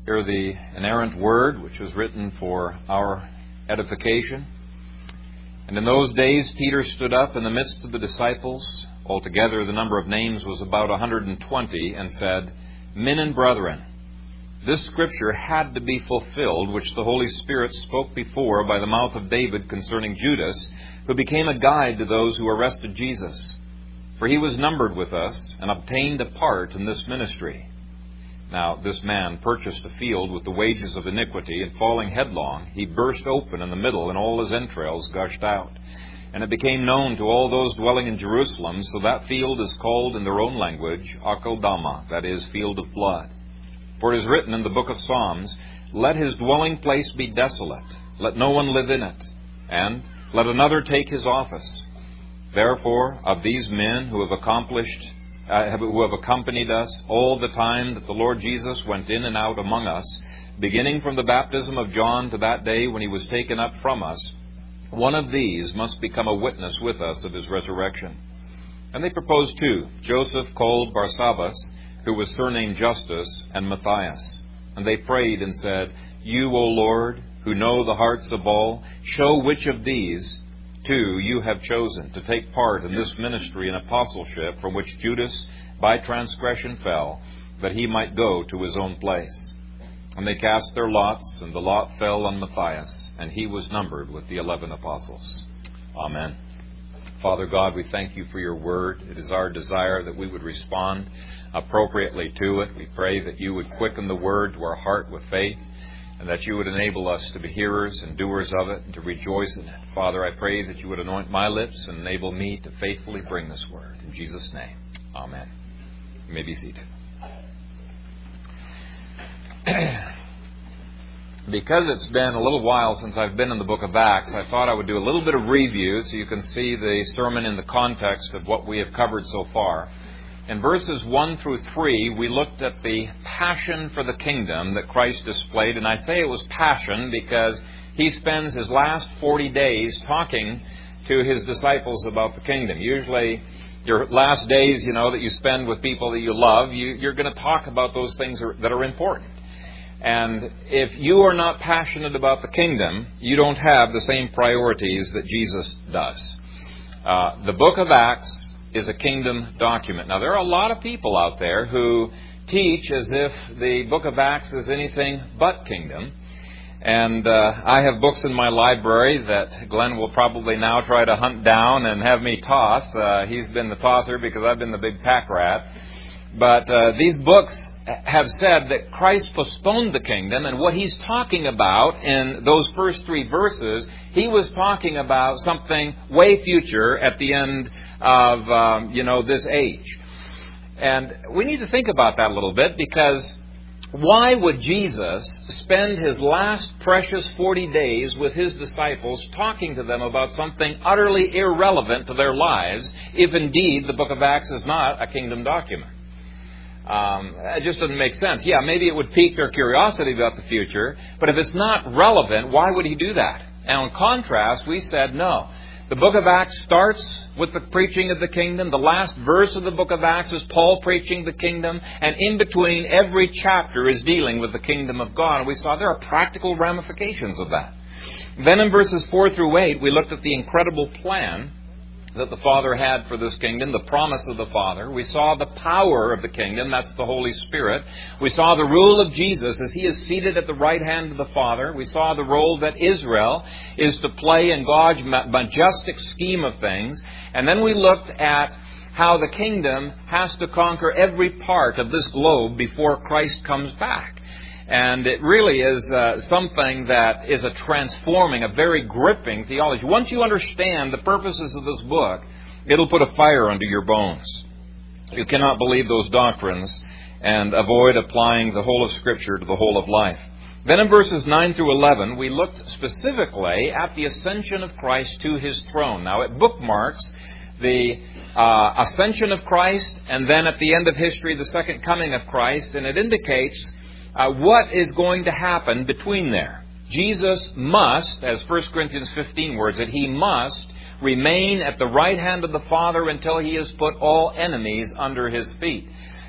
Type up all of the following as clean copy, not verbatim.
Hear the inerrant word which was written for our edification. And in those days Peter stood up in the midst of the disciples. Altogether the number of names was about 120, and said, Men and brethren, this scripture had to be fulfilled, which the Holy Spirit spoke before by the mouth of David concerning Judas, who became a guide to those who arrested Jesus. For he was numbered with us, and obtained a part in this ministry. Now this man purchased a field with the wages of iniquity, and falling headlong, he burst open in the middle, and all his entrails gushed out. And it became known to all those dwelling in Jerusalem, so that field is called in their own language, Akeldama, that is, field of blood. For it is written in the book of Psalms, Let his dwelling place be desolate, let no one live in it, and let another take his office. Therefore, of these men who have accompanied us all the time that the Lord Jesus went in and out among us, beginning from the baptism of John to that day when he was taken up from us, one of these must become a witness with us of his resurrection. And they proposed two, Joseph called Barsabbas, who was surnamed Justus, and Matthias. And they prayed and said, You, O Lord, who know the hearts of all, show which of these two you have chosen to take part in this ministry and apostleship from which Judas by transgression fell, that he might go to his own place. And they cast their lots, and the lot fell on Matthias, and he was numbered with the 11 apostles. Amen. Father God, we thank you for your word. It is our desire that we would respond appropriately to it. We pray that you would quicken the word to our heart with faith, and that you would enable us to be hearers and doers of it and to rejoice in it. Father, I pray that you would anoint my lips and enable me to faithfully bring this word. In Jesus' name, amen. You may be seated. Because it's been a little while since I've been in the book of Acts, I thought I would do a little bit of review so you can see the sermon in the context of what we have covered so far. In verses 1 through 3, we looked at the passion for the kingdom that Christ displayed. And I say it was passion because he spends his last 40 days talking to his disciples about the kingdom. Usually your last days, that you spend with people that you love, you're going to talk about those things that are important. And if you are not passionate about the kingdom, you don't have the same priorities that Jesus does. The book of Acts is a kingdom document. Now, there are a lot of people out there who teach as if the book of Acts is anything but kingdom. And I have books in my library that Glenn will probably now try to hunt down and have me toss. He's been the tosser because I've been the big pack rat. But these books have said that Christ postponed the kingdom, and what he's talking about in those first 3 verses, he was talking about something way future at the end of, this age. And we need to think about that a little bit, because why would Jesus spend his last precious 40 days with his disciples talking to them about something utterly irrelevant to their lives, if indeed the book of Acts is not a kingdom document? It just doesn't make sense. Yeah, maybe it would pique their curiosity about the future, but if it's not relevant, why would he do that? And in contrast, we said no. The book of Acts starts with the preaching of the kingdom. The last verse of the book of Acts is Paul preaching the kingdom, and in between every chapter is dealing with the kingdom of God. And we saw there are practical ramifications of that. Then in verses 4 through 8, we looked at the incredible plan that the Father had for this kingdom, the promise of the Father. We saw the power of the kingdom, that's the Holy Spirit. We saw the rule of Jesus as he is seated at the right hand of the Father. We saw the role that Israel is to play in God's majestic scheme of things. And then we looked at how the kingdom has to conquer every part of this globe before Christ comes back. And it really is something that is a transforming, a very gripping theology. Once you understand the purposes of this book, it'll put a fire under your bones. You cannot believe those doctrines and avoid applying the whole of Scripture to the whole of life. Then in verses 9 through 11, we looked specifically at the ascension of Christ to his throne. Now, it bookmarks the ascension of Christ, and then at the end of history, the second coming of Christ, and it indicates what is going to happen between there. Jesus must, as 1 Corinthians 15 words it, he must remain at the right hand of the Father until he has put all enemies under his feet.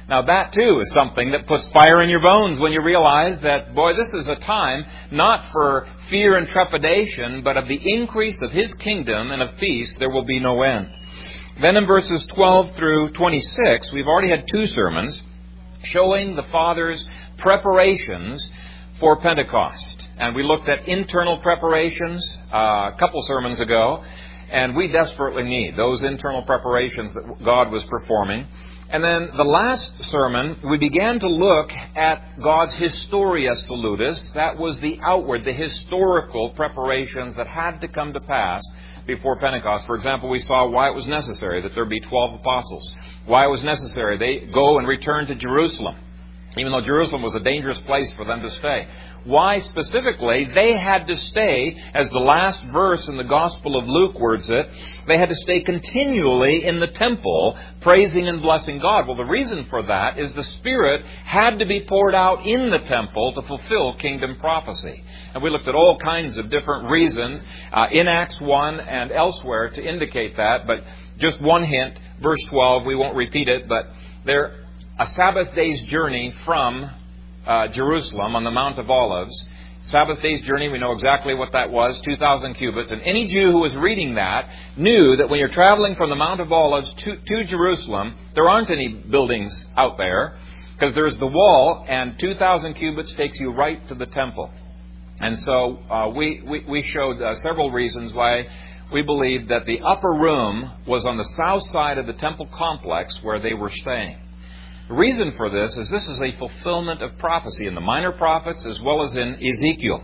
Now that too is something that puts fire in your bones when you realize that, boy, this is a time not for fear and trepidation, but of the increase of His kingdom and of peace there will be no end. Then in verses 12 through 26, we've already had 2 sermons showing the Father's preparations for Pentecost. And we looked at internal preparations a couple sermons ago, and we desperately need those internal preparations that God was performing. And then the last sermon, we began to look at God's Historia Salutis. That was the outward, the historical preparations that had to come to pass before Pentecost. For example, we saw why it was necessary that there be 12 apostles. Why it was necessary they go and return to Jerusalem, even though Jerusalem was a dangerous place for them to stay. Why specifically they had to stay, as the last verse in the Gospel of Luke words it, they had to stay continually in the temple, praising and blessing God. Well, the reason for that is the Spirit had to be poured out in the temple to fulfill kingdom prophecy. And we looked at all kinds of different reasons in Acts 1 and elsewhere to indicate that. But just one hint, verse 12, we won't repeat it, but they're a Sabbath day's journey from Jerusalem on the Mount of Olives. Sabbath day's journey, we know exactly what that was, 2,000 cubits. And any Jew who was reading that knew that when you're traveling from the Mount of Olives to Jerusalem, there aren't any buildings out there, because there's the wall, and 2,000 cubits takes you right to the temple. And so we showed several reasons why we believe that the upper room was on the south side of the temple complex where they were staying. The reason for this is a fulfillment of prophecy in the minor prophets as well as in Ezekiel.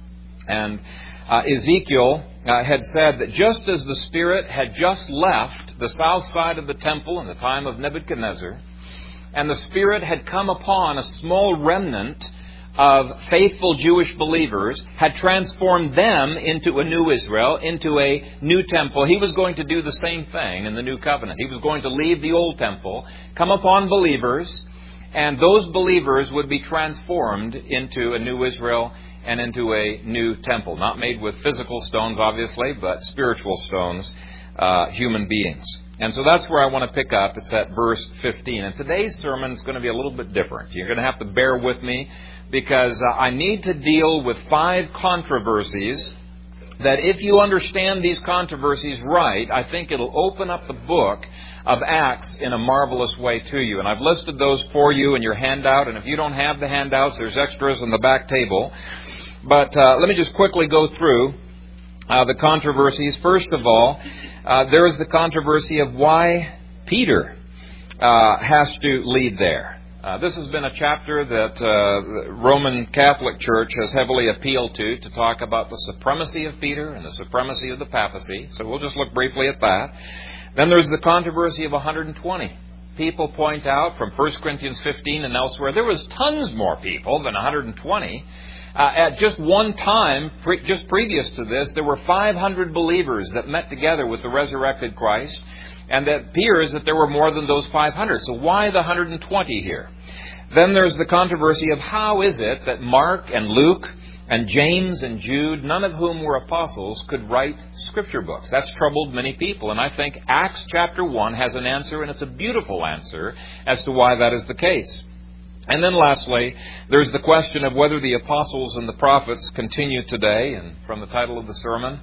And Ezekiel had said that just as the Spirit had just left the south side of the temple in the time of Nebuchadnezzar, and the Spirit had come upon a small remnant of faithful Jewish believers, had transformed them into a new Israel, into a new temple. He was going to do the same thing in the new covenant. He was going to leave the old temple, come upon believers, and those believers would be transformed into a new Israel and into a new temple. Not made with physical stones, obviously, but spiritual stones, human beings. And so that's where I want to pick up. It's at verse 15. And today's sermon is going to be a little bit different. You're going to have to bear with me, because I need to deal with 5 controversies that if you understand these controversies right, I think it'll open up the book of Acts in a marvelous way to you. And I've listed those for you in your handout, and if you don't have the handouts, there's extras on the back table. But let me just quickly go through the controversies. First of all, there is the controversy of why Peter has to lead there. This has been a chapter that the Roman Catholic Church has heavily appealed to talk about the supremacy of Peter and the supremacy of the papacy. So we'll just look briefly at that. Then there's the controversy of 120. People point out from 1 Corinthians 15 and elsewhere, there was tons more people than 120. At just one time, just previous to this, there were 500 believers that met together with the resurrected Christ. And that appears that there were more than those 500. So why the 120 here? Then there's the controversy of how is it that Mark and Luke and James and Jude, none of whom were apostles, could write scripture books. That's troubled many people. And I think Acts chapter 1 has an answer, and it's a beautiful answer as to why that is the case. And then lastly, there's the question of whether the apostles and the prophets continue today. And from the title of the sermon,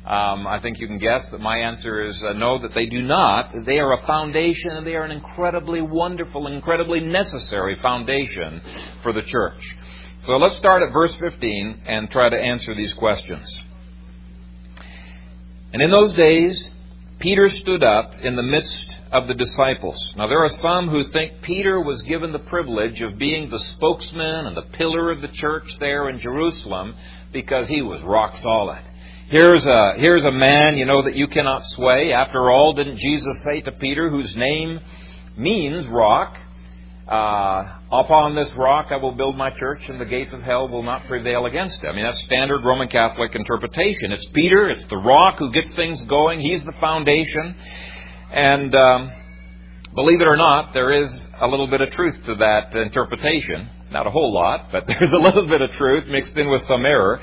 I think you can guess that my answer is no, that they do not. They are a foundation, and they are an incredibly wonderful, incredibly necessary foundation for the church. So let's start at verse 15 and try to answer these questions. And in those days, Peter stood up in the midst of the disciples. Now there are some who think Peter was given the privilege of being the spokesman and the pillar of the church there in Jerusalem because he was rock solid. Here's a man, that you cannot sway. After all, didn't Jesus say to Peter, whose name means rock, upon this rock I will build my church, and the gates of hell will not prevail against it. I mean, that's standard Roman Catholic interpretation. It's Peter, it's the rock who gets things going. He's the foundation. And believe it or not, there is a little bit of truth to that interpretation. Not a whole lot, but there's a little bit of truth mixed in with some error.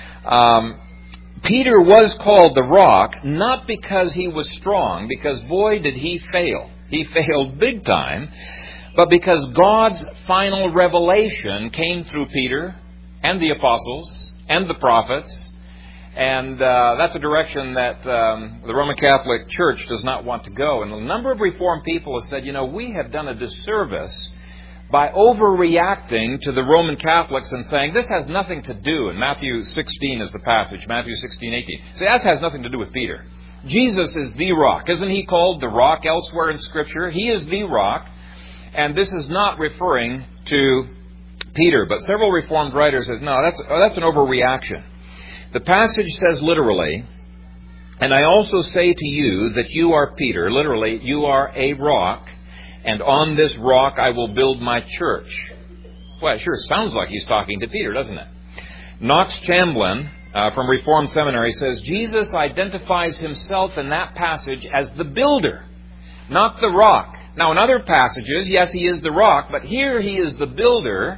Peter was called the rock, not because he was strong, because boy did he fail. He failed big time. but because God's final revelation came through Peter and the apostles and the prophets. And that's a direction that the Roman Catholic Church does not want to go. And a number of Reformed people have said, we have done a disservice by overreacting to the Roman Catholics and saying, this has nothing to do, and Matthew 16 is the passage, Matthew 16:18. So that has nothing to do with Peter. Jesus is the rock. Isn't he called the rock elsewhere in Scripture? He is the rock, and this is not referring to Peter. But several Reformed writers said, no, that's an overreaction. The passage says literally, and I also say to you that you are Peter, literally, you are a rock, and on this rock I will build my church. Well, it sure sounds like he's talking to Peter, doesn't it? Knox Chamberlain from Reformed Seminary says, Jesus identifies himself in that passage as the builder, not the rock. Now, in other passages, yes, he is the rock, but here he is the builder,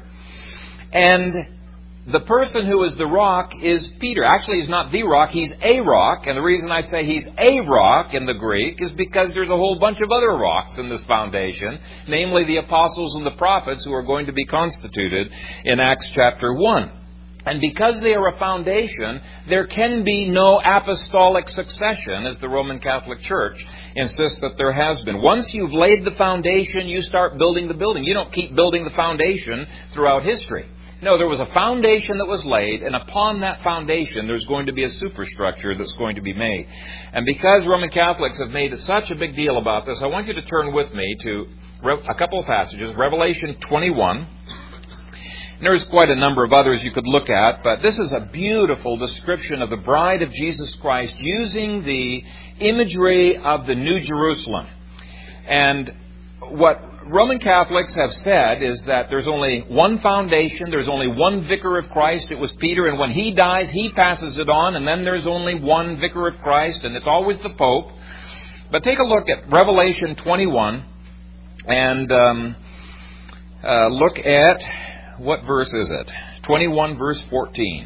and the person who is the rock is Peter. Actually, he's not the rock, he's a rock. And the reason I say he's a rock in the Greek is because there's a whole bunch of other rocks in this foundation, namely the apostles and the prophets who are going to be constituted in Acts chapter 1. And because they are a foundation, there can be no apostolic succession, as the Roman Catholic Church insists that there has been. Once you've laid the foundation, you start building the building. You don't keep building the foundation throughout history. No, there was a foundation that was laid, and upon that foundation there's going to be a superstructure that's going to be made. And because Roman Catholics have made such a big deal about this, I want you to turn with me to a couple of passages. Revelation 21. And there's quite a number of others you could look at, but this is a beautiful description of the bride of Jesus Christ using the imagery of the New Jerusalem. And what Roman Catholics have said is that there's only one foundation, there's only one vicar of Christ, it was Peter, and when he dies, he passes it on, and then there's only one vicar of Christ, and it's always the Pope. But take a look at Revelation 21, and look at, what verse is it? 21 verse 14.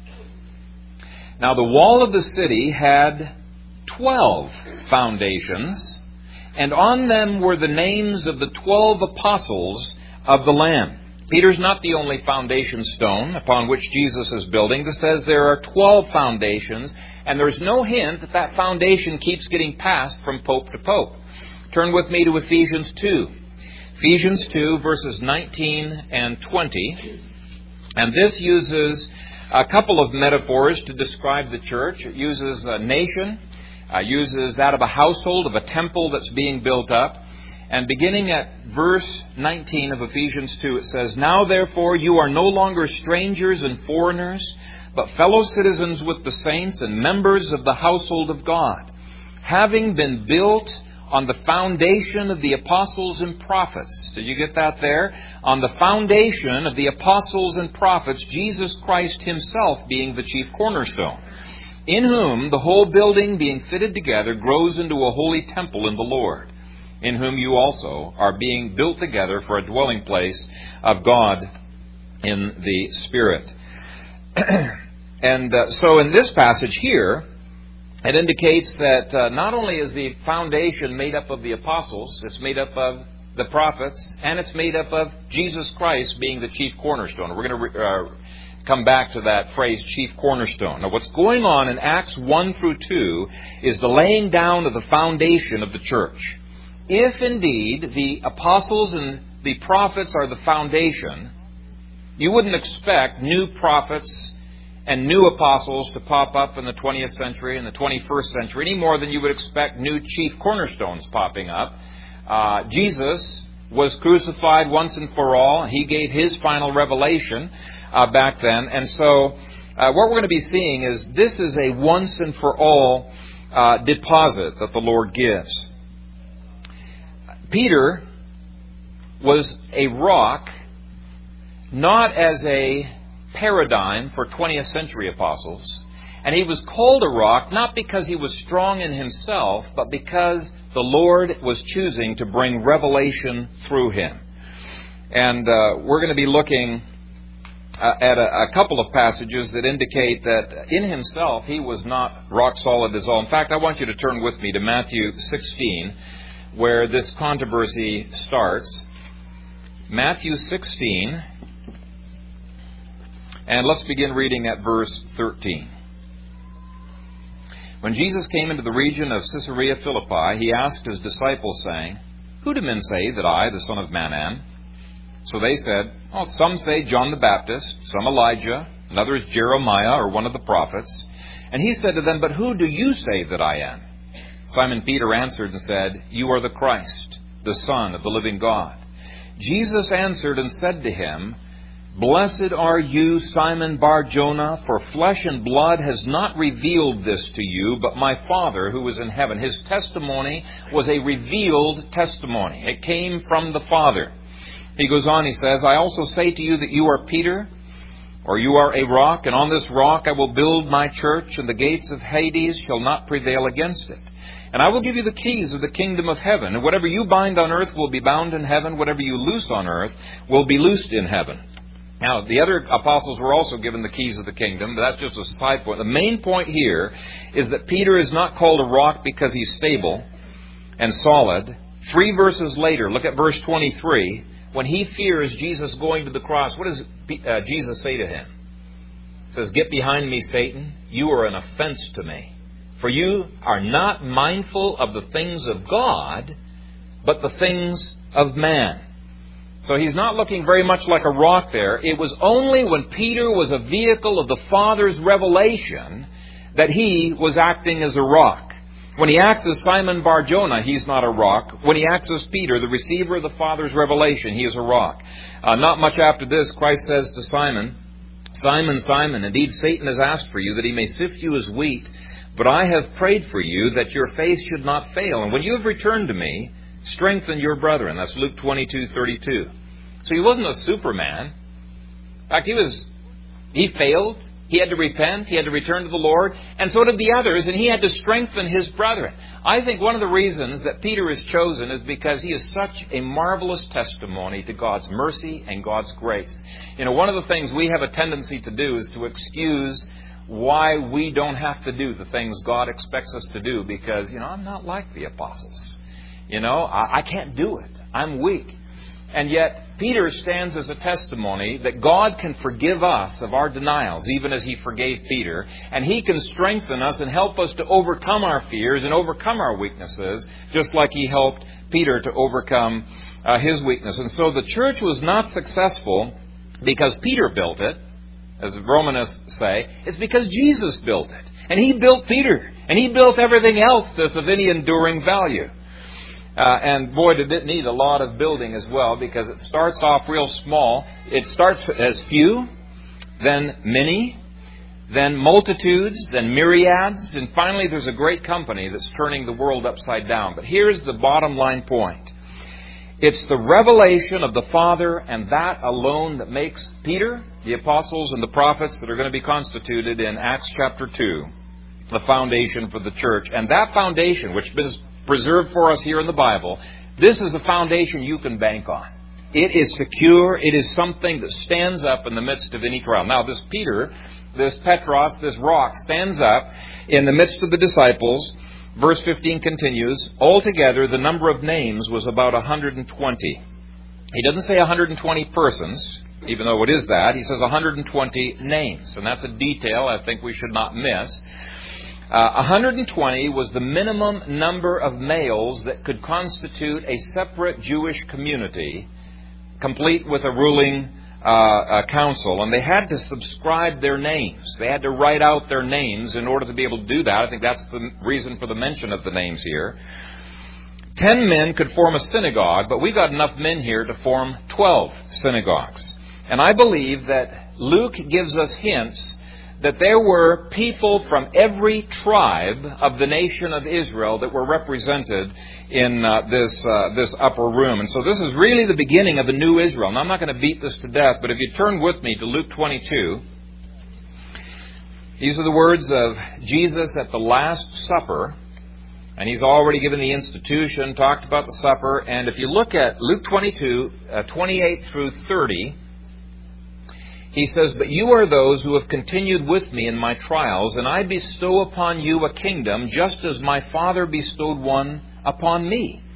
Now the wall of the city had 12 foundations, and on them were the names of the 12 apostles of the Lamb. Peter's not the only foundation stone upon which Jesus is building. This says there are 12 foundations, and there's no hint that that foundation keeps getting passed from pope to pope. Turn with me to Ephesians 2. Ephesians 2, verses 19 and 20. And this uses a couple of metaphors to describe the church. It uses a nation, uses that of a household, of a temple that's being built up. And beginning at verse 19 of Ephesians 2, it says, Now therefore you are no longer strangers and foreigners, but fellow citizens with the saints and members of the household of God, having been built on the foundation of the apostles and prophets. Did you get that there? On the foundation of the apostles and prophets, Jesus Christ himself being the chief cornerstone, in whom the whole building being fitted together grows into a holy temple in the Lord, in whom you also are being built together for a dwelling place of God in the Spirit. And so in this passage here, it indicates that not only is the foundation made up of the apostles, it's made up of the prophets, and it's made up of Jesus Christ being the chief cornerstone. We're going to come back to that phrase, chief cornerstone. Now, what's going on in Acts 1 through 2 is the laying down of the foundation of the church. If indeed the apostles and the prophets are the foundation, you wouldn't expect new prophets and new apostles to pop up in the 20th century and the 21st century any more than you would expect new chief cornerstones popping up. Jesus was crucified once and for all. He gave his final revelation back then. And so what we're going to be seeing is this is a once and for all deposit that the Lord gives. Peter was a rock, not as a paradigm for 20th century apostles. And he was called a rock not because he was strong in himself, but because the Lord was choosing to bring revelation through him. And we're going to be looking at a couple of passages that indicate that in himself he was not rock solid as all. In fact, I want you to turn with me to Matthew 16, where this controversy starts. Matthew 16, and let's begin reading at verse 13. When Jesus came into the region of Caesarea Philippi, he asked his disciples, saying, "Who do men say that I, the Son of Man, am?" So they said, "Some say John the Baptist, some Elijah, and others Jeremiah or one of the prophets." And he said to them, "But who do you say that I am?" Simon Peter answered and said, "You are the Christ, the Son of the living God." Jesus answered and said to him, "Blessed are you, Simon Bar-Jonah, for flesh and blood has not revealed this to you, but my Father who is in heaven." His testimony was a revealed testimony. It came from the Father. He goes on, he says, "I also say to you that you are Peter, or you are a rock, and on this rock I will build my church, and the gates of Hades shall not prevail against it. And I will give you the keys of the kingdom of heaven, and whatever you bind on earth will be bound in heaven, whatever you loose on earth will be loosed in heaven." Now, the other apostles were also given the keys of the kingdom, but that's just a side point. The main point here is that Peter is not called a rock because he's stable and solid. 3 verses later, look at verse 23. When he fears Jesus going to the cross, what does Jesus say to him? He says, "Get behind me, Satan. You are an offense to me. For you are not mindful of the things of God, but the things of man." So he's not looking very much like a rock there. It was only when Peter was a vehicle of the Father's revelation that he was acting as a rock. When he acts as Simon Bar-Jonah, he's not a rock. When he acts as Peter, the receiver of the Father's revelation, he is a rock. Not much after this, Christ says to Simon, "Simon, Simon, indeed Satan has asked for you that he may sift you as wheat, but I have prayed for you that your faith should not fail. And when you have returned to me, strengthen your brethren." That's Luke 22:32. So he wasn't a Superman. In fact, he failed. He had to repent. He had to return to the Lord. And so did the others. And he had to strengthen his brethren. I think one of the reasons that Peter is chosen is because he is such a marvelous testimony to God's mercy and God's grace. One of the things we have a tendency to do is to excuse why we don't have to do the things God expects us to do because, I'm not like the apostles. I can't do it. I'm weak. And yet, Peter stands as a testimony that God can forgive us of our denials, even as he forgave Peter. And he can strengthen us and help us to overcome our fears and overcome our weaknesses, just like he helped Peter to overcome his weakness. And so the church was not successful because Peter built it, as the Romanists say. It's because Jesus built it. And he built Peter. And he built everything else that's of any enduring value. And boy, did it need a lot of building as well, because it starts off real small. It starts as few, then many, then multitudes, then myriads, and finally there's a great company that's turning the world upside down. But here's the bottom line point. It's the revelation of the Father and that alone that makes Peter, the apostles, and the prophets that are going to be constituted in Acts chapter 2, the foundation for the church. And that foundation, which is preserved for us here in the Bible, this is a foundation you can bank on. It is secure. It is something that stands up in the midst of any trial. Now, this Peter, this Petros, this rock, stands up in the midst of the disciples. Verse 15 continues, "Altogether, the number of names was about 120. He doesn't say 120 persons, even though it is that. He says 120 names. And that's a detail I think we should not miss. 120 was the minimum number of males that could constitute a separate Jewish community, complete with a ruling council. And they had to subscribe their names. They had to write out their names in order to be able to do that. I think that's the reason for the mention of the names here. 10 men could form a synagogue, but we got enough men here to form 12 synagogues. And I believe that Luke gives us hints that there were people from every tribe of the nation of Israel that were represented in this upper room. And so this is really the beginning of a new Israel. Now, I'm not going to beat this to death, but if you turn with me to Luke 22, these are the words of Jesus at the Last Supper. And he's already given the institution, talked about the supper. And if you look at Luke 22, 28 through 30, he says, "But you are those who have continued with me in my trials, and I bestow upon you a kingdom, just as my Father bestowed one upon me,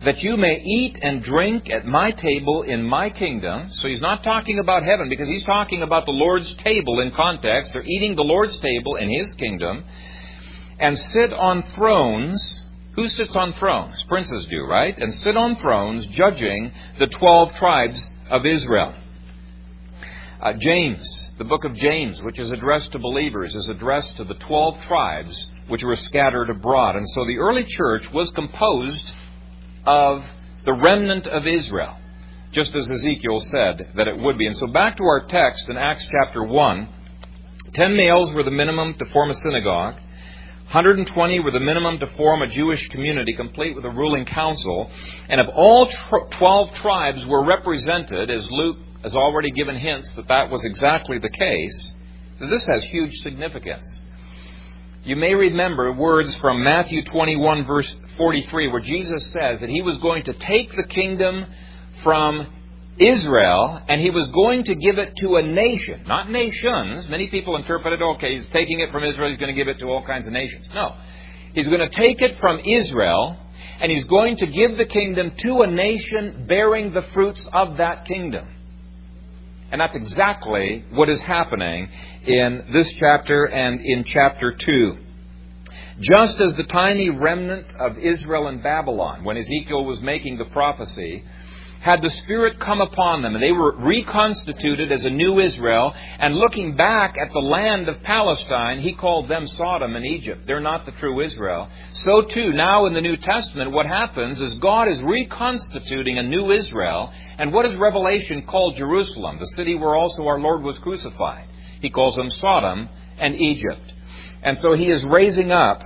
that you may eat and drink at my table in my kingdom. So he's not talking about heaven, because he's talking about the Lord's table in context. They're eating the Lord's table in his kingdom. And sit on thrones. Who sits on thrones? Princes do, right? And sit on thrones judging the 12 tribes of Israel. James, the book of James, which is addressed to believers, is addressed to the 12 tribes which were scattered abroad. And so the early church was composed of the remnant of Israel, just as Ezekiel said that it would be. And so back to our text in Acts chapter 1, 10 males were the minimum to form a synagogue. 120 were the minimum to form a Jewish community, complete with a ruling council. And of all 12 tribes were represented, as Luke has already given hints that was exactly the case, this has huge significance. You may remember words from Matthew 21, verse 43, where Jesus says that he was going to take the kingdom from Israel and he was going to give it to a nation, not nations. Many people interpret it, okay, he's taking it from Israel, he's going to give it to all kinds of nations. No. He's going to take it from Israel and he's going to give the kingdom to a nation bearing the fruits of that kingdom. And that's exactly what is happening in this chapter and in chapter 2. Just as the tiny remnant of Israel and Babylon, when Ezekiel was making the prophecy, had the Spirit come upon them, and they were reconstituted as a new Israel, and looking back at the land of Palestine, he called them Sodom and Egypt. They're not the true Israel. So too, now in the New Testament, what happens is God is reconstituting a new Israel, and what does Revelation call Jerusalem, the city where also our Lord was crucified? He calls them Sodom and Egypt. And so he is raising up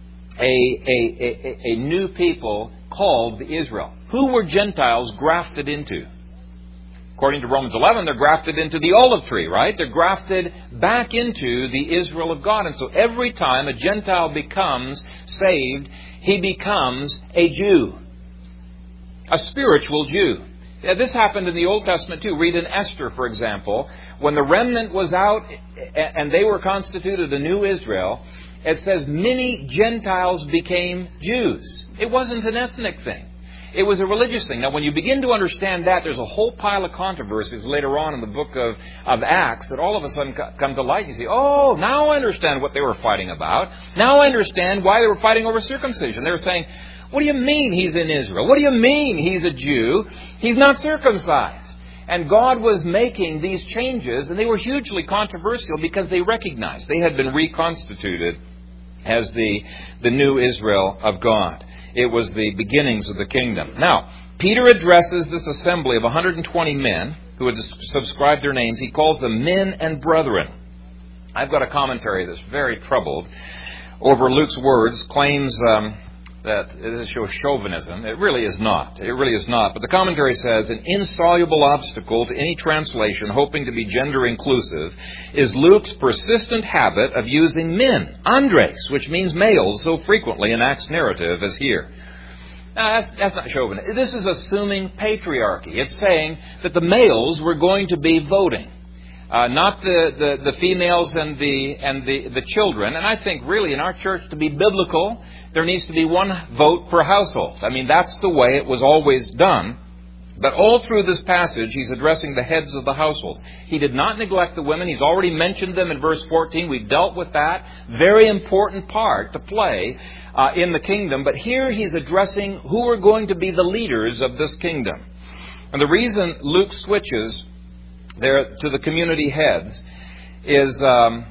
a new people called the Israel. Who were Gentiles grafted into? According to Romans 11, they're grafted into the olive tree, right? They're grafted back into the Israel of God. And so every time a Gentile becomes saved, he becomes a Jew, a spiritual Jew. This happened in the Old Testament too. Read in Esther, for example. When the remnant was out and they were constituted a new Israel, it says many Gentiles became Jews. It wasn't an ethnic thing. It was a religious thing. Now, when you begin to understand that, there's a whole pile of controversies later on in the book of Acts that all of a sudden come to light. You say, oh, now I understand what they were fighting about. Now I understand why they were fighting over circumcision. They were saying, what do you mean he's in Israel? What do you mean he's a Jew? He's not circumcised. And God was making these changes, and they were hugely controversial because they recognized they had been reconstituted as the new Israel of God. It was the beginnings of the kingdom. Now, Peter addresses this assembly of 120 men who had subscribed their names. He calls them men and brethren. I've got a commentary that's very troubled over Luke's words, claims that it shows chauvinism. It really is not. It really is not. But the commentary says, an insoluble obstacle to any translation hoping to be gender inclusive is Luke's persistent habit of using men, andres, which means males, so frequently in Acts narrative as here. Now, that's not chauvinism. This is assuming patriarchy. It's saying that the males were going to be voting. Not the females and the children. And I think really in our church, to be biblical, there needs to be one vote per household. I mean, that's the way it was always done. But all through this passage, he's addressing the heads of the households. He did not neglect the women. He's already mentioned them in verse 14. We've dealt with that. Very important part to play in the kingdom. But here he's addressing who are going to be the leaders of this kingdom. And the reason Luke switches there to the community heads is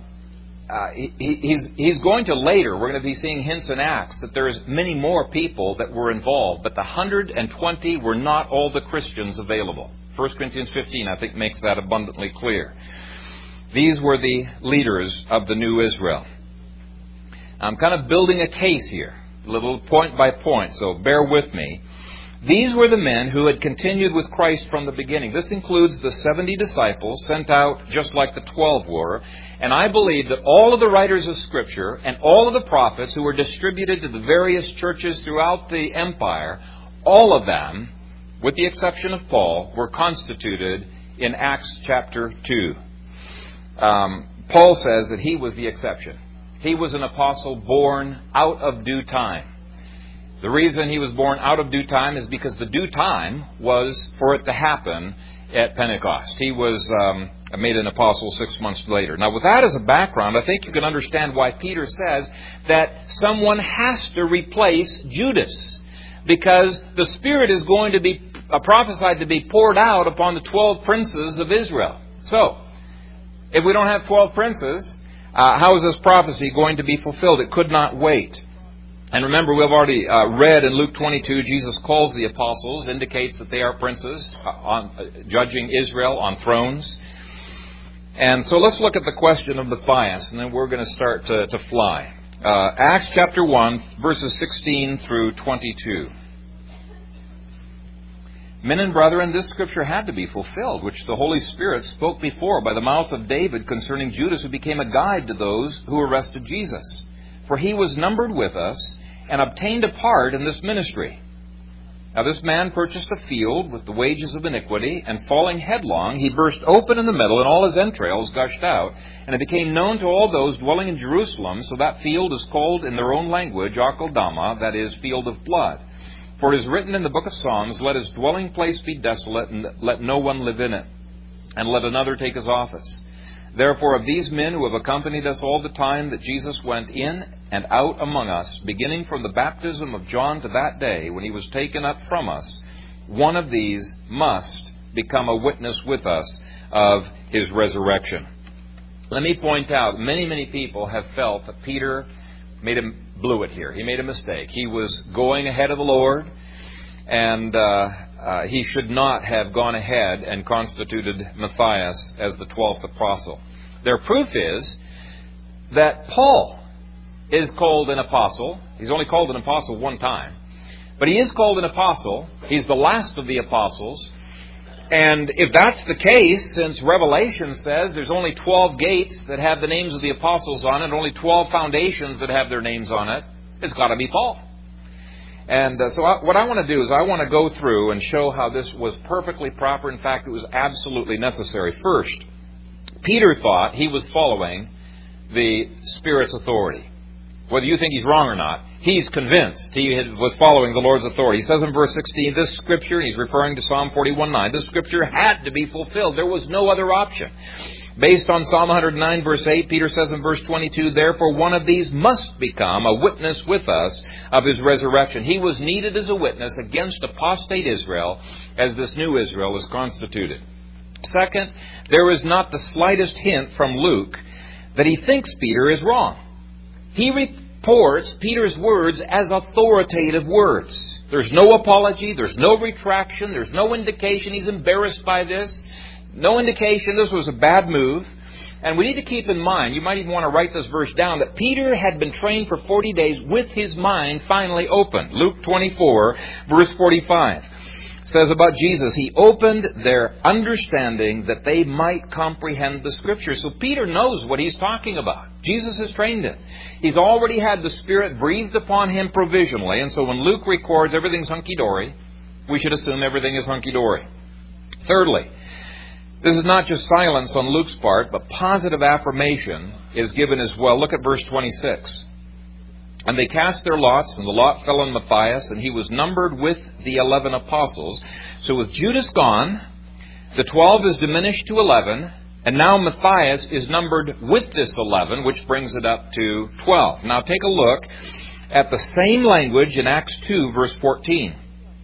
he's going to later, we're going to be seeing hints in Acts, that there's many more people that were involved, but the 120 were not all the Christians available. 1 Corinthians 15, I think, makes that abundantly clear. These were the leaders of the new Israel. I'm kind of building a case here, a little point by point, so bear with me. These were the men who had continued with Christ from the beginning. This includes the 70 disciples sent out just like the 12 were. And I believe that all of the writers of Scripture and all of the prophets who were distributed to the various churches throughout the empire, all of them, with the exception of Paul, were constituted in Acts chapter 2. Paul says that he was the exception. He was an apostle born out of due time. The reason he was born out of due time is because the due time was for it to happen at Pentecost. He was made an apostle 6 months later. Now, with that as a background, I think you can understand why Peter says that someone has to replace Judas, because the Spirit is going to be prophesied to be poured out upon the 12 princes of Israel. So, if we don't have 12 princes, how is this prophecy going to be fulfilled? It could not wait. And remember, we've already read in Luke 22, Jesus calls the apostles, indicates that they are princes, judging Israel on thrones. And so let's look at the question of Matthias, and then we're going to start to fly. Acts chapter 1, verses 16 through 22. Men and brethren, this scripture had to be fulfilled, which the Holy Spirit spoke before by the mouth of David concerning Judas, who became a guide to those who arrested Jesus. For he was numbered with us and obtained a part in this ministry. Now this man purchased a field with the wages of iniquity, and falling headlong, he burst open in the middle, and all his entrails gushed out. And it became known to all those dwelling in Jerusalem, so that field is called in their own language, Akeldama, that is, field of blood. For it is written in the book of Psalms, let his dwelling place be desolate, and let no one live in it, and let another take his office. Therefore, of these men who have accompanied us all the time that Jesus went in and out among us, beginning from the baptism of John to that day when he was taken up from us, one of these must become a witness with us of his resurrection. Let me point out, many people have felt that Peter blew it here. He made a mistake. He was going ahead of the Lord, and he should not have gone ahead and constituted Matthias as the 12th apostle. Their proof is that Paul is called an apostle. He's only called an apostle one time. But he is called an apostle. He's the last of the apostles. And if that's the case, since Revelation says there's only 12 gates that have the names of the apostles on it, only 12 foundations that have their names on it, it's got to be Paul. And so what I want to do is I want to go through and show how this was perfectly proper. In fact, it was absolutely necessary. First, Peter thought he was following the Spirit's authority. Whether you think he's wrong or not, he's convinced he was following the Lord's authority. He says in verse 16, this scripture, and he's referring to Psalm 41:9, this scripture had to be fulfilled. There was no other option. Based on Psalm 109, verse 8, Peter says in verse 22, therefore one of these must become a witness with us of his resurrection. He was needed as a witness against apostate Israel as this new Israel is constituted. Second, there is not the slightest hint from Luke that he thinks Peter is wrong. He reports Peter's words as authoritative words. There's no apology, there's no retraction, there's no indication he's embarrassed by this. No indication this was a bad move. And we need to keep in mind, you might even want to write this verse down, that Peter had been trained for 40 days with his mind finally opened. Luke 24, verse 45 says about Jesus, he opened their understanding that they might comprehend the Scripture. So Peter knows what he's talking about. Jesus has trained him. He's already had the Spirit breathed upon him provisionally. And so when Luke records everything's hunky-dory, we should assume everything is hunky-dory. Thirdly, this is not just silence on Luke's part, but positive affirmation is given as well. Look at verse 26. And they cast their lots, and the lot fell on Matthias, and he was numbered with the 11 apostles. So with Judas gone, the 12 is diminished to 11, and now Matthias is numbered with this 11, which brings it up to 12. Now take a look at the same language in Acts 2, verse 14.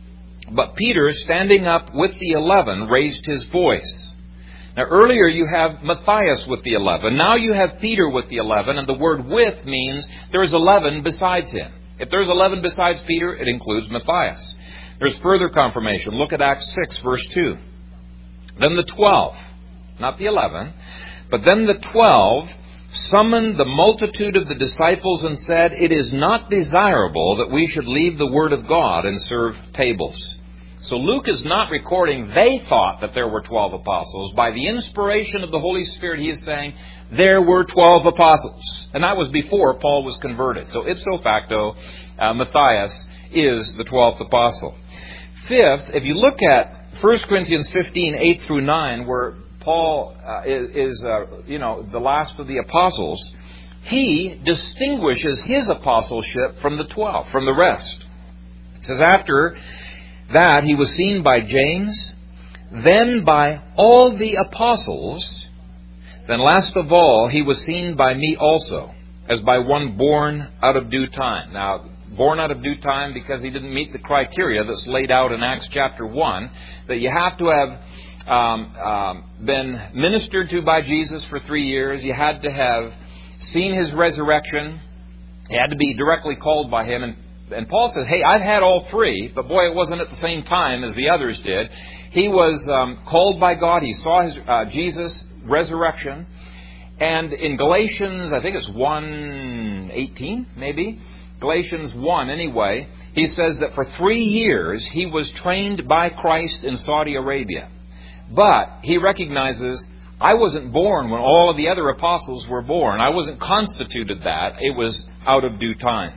But Peter, standing up with the 11, raised his voice. Now earlier you have Matthias with the 11. Now you have Peter with the 11. And the word with means there is 11 besides him. If there's 11 besides Peter, it includes Matthias. There's further confirmation. Look at Acts 6, verse 2. Then the 12, not the 11, but then the 12 summoned the multitude of the disciples and said, it is not desirable that we should leave the word of God and serve tables. So Luke is not recording they thought that there were 12 apostles. By the inspiration of the Holy Spirit, he is saying there were 12 apostles. And that was before Paul was converted. So ipso facto, Matthias is the 12th apostle. Fifth, if you look at 1 Corinthians 15, 8 through 9, where Paul is the last of the apostles, he distinguishes his apostleship from the 12, from the rest. says, after that he was seen by James, then by all the apostles, then last of all he was seen by me also, as by one born out of due time. Now, born out of due time because he didn't meet the criteria that's laid out in Acts chapter 1, that you have to have been ministered to by Jesus for 3 years. You had to have seen his resurrection. You had to be directly called by him. And Paul says, hey, I've had all three, but boy, it wasn't at the same time as the others did. He was called by God. He saw his Jesus' resurrection. And in Galatians, I think it's 1:18, maybe, Galatians 1 anyway, he says that for 3 years he was trained by Christ in Saudi Arabia. But he recognizes, I wasn't born when all of the other apostles were born. I wasn't constituted that. It was out of due time.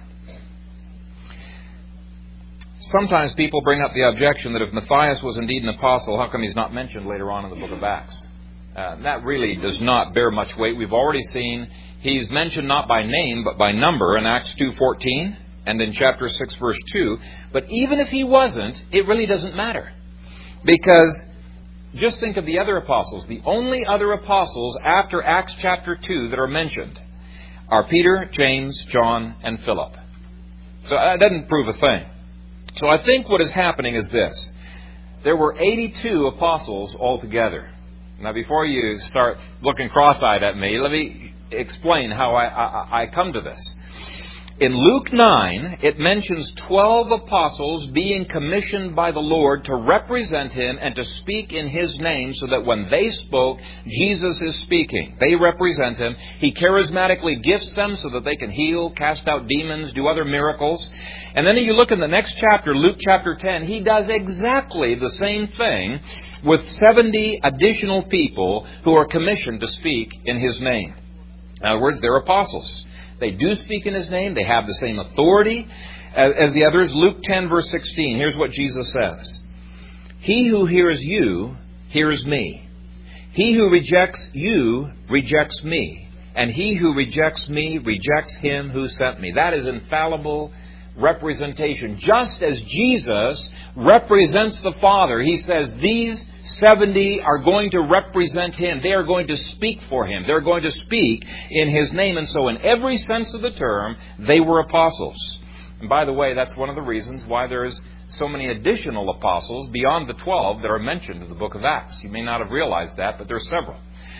Sometimes people bring up the objection that if Matthias was indeed an apostle, how come he's not mentioned later on in the book of Acts? That really does not bear much weight. We've already seen he's mentioned not by name but by number in Acts 2:14 and in chapter 6 verse 2. But even if he wasn't, it really doesn't matter. Because just think of the other apostles. The only other apostles after Acts chapter 2 that are mentioned are Peter, James, John, and Philip. So that doesn't prove a thing. So I think what is happening is this. There were 82 apostles altogether. Now before you start looking cross-eyed at me, let me explain how I come to this. In Luke 9, it mentions 12 apostles being commissioned by the Lord to represent Him and to speak in His name so that when they spoke, Jesus is speaking. They represent Him. He charismatically gifts them so that they can heal, cast out demons, do other miracles. And then if you look in the next chapter, Luke chapter 10, He does exactly the same thing with 70 additional people who are commissioned to speak in His name. In other words, they're apostles. They do speak in His name. They have the same authority as the others. Luke 10, verse 16. Here's what Jesus says. He who hears you, hears me. He who rejects you, rejects me. And he who rejects me, rejects Him who sent me. That is infallible representation. Just as Jesus represents the Father, He says these 70 are going to represent Him. They are going to speak for Him. They're going to speak in His name. And so in every sense of the term, they were apostles. And by the way, that's one of the reasons why there's so many additional apostles beyond the 12 that are mentioned in the book of Acts. You may not have realized that, but there's several.